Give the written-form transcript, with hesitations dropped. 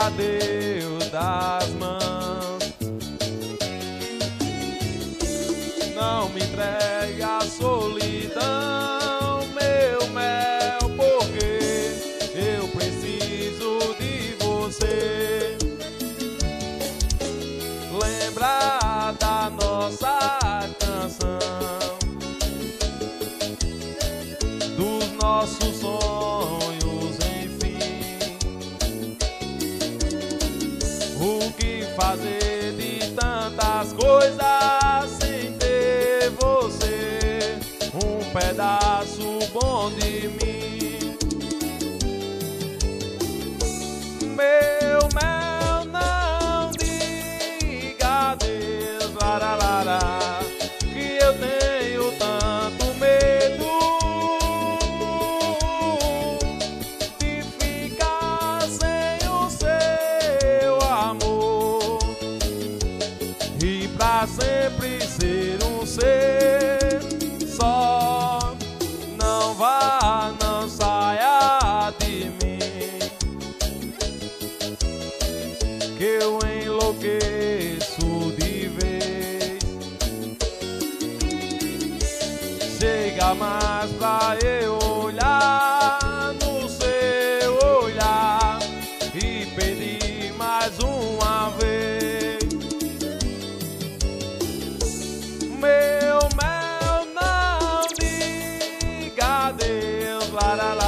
a Deus das mãos. Não me entregue à solidão, meu mel, porque eu preciso de você. Lembra da nossa canção, dos nossos sonhos, enfim. O que fazer de tantas coisas sem ter você, um pedaço bom de mim. Meu mel, não diga adeus, lararara, que eu tenho tanto medo de ficar sem o seu amor e pra sempre ser um ser só. Não vá, não saia de mim, que eu enlouqueço de vez. Chega mais pra eu olhar no seu olhar e pedir mais uma vez. Meu mel, não diga adeus, larala.